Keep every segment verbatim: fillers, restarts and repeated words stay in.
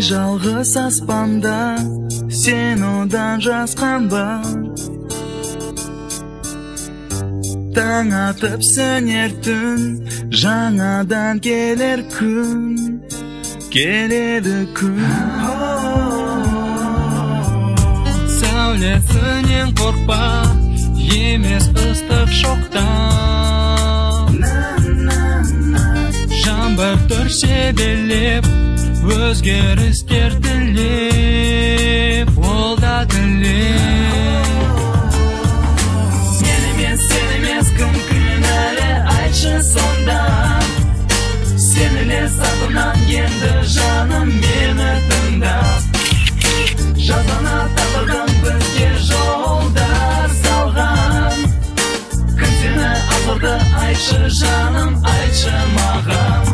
жалғыз аспанда сен одан жасқан ба? Таң атып сөнер түн, жаңадан келер күн, келеді күн. Сәулесінен қорқпа, емес ыстық шоқтан. Жаңбыр түрсе белеп, өзгерістер тілеп, ол да тілеп. Сен емес, сен емес, кім кінәлі, айтшы сонда. Сен елес атынан енді жаным мені тыңдап. Жазана тағдырдың бізге жолдар салған. Кім сені азырды, айтшы жаным, айтшы маған.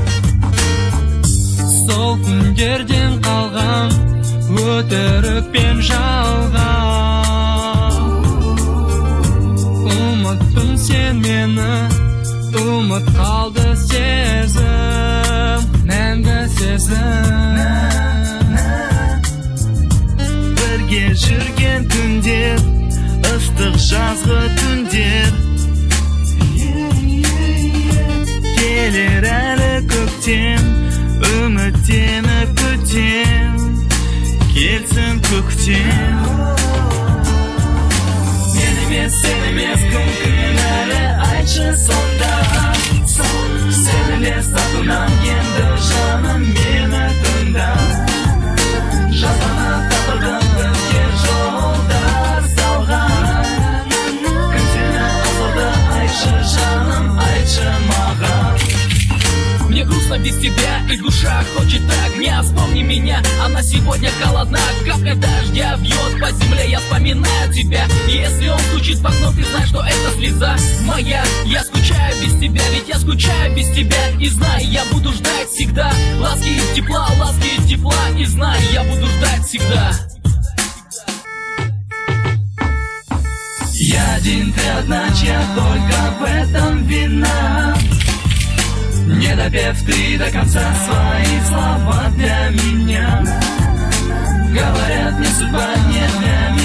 Сол күндерден қалған өтірік пен жалған. Ұмыттың сен мені, ұмыт қалды сезім, мәңгі сезім. Бірге жүрген күндер, ыстық жазғы түндер. Келер әлі көктем, үміттеніп күтем, келсін көктем. Сен емес, сен емес, кім кінәлі, айтшы сонда. Сен елес атынан енді жаным мені тыңдап. Жазана тағдырдың бізге жолдар салған. Кім сені азырды, айтшы жаным, айтшы маған. Мне грустно без тебя, и душа хочет огня. Вспомни меня, она сегодня холодна. Капля дождя бьет по земле, я вспоминаю тебя. И если он стучит в окно, ты знаешь, что это слеза моя. Я скучаю без тебя, ведь я скучаю без тебя. И знай, я буду ждать всегда ласки и тепла, ласки и тепла. И знай, я буду ждать всегда. Я один, ты одна, чья только в этом вина. Не допев ты до конца свои слова для меня. Говорят, не судьба, не для меня.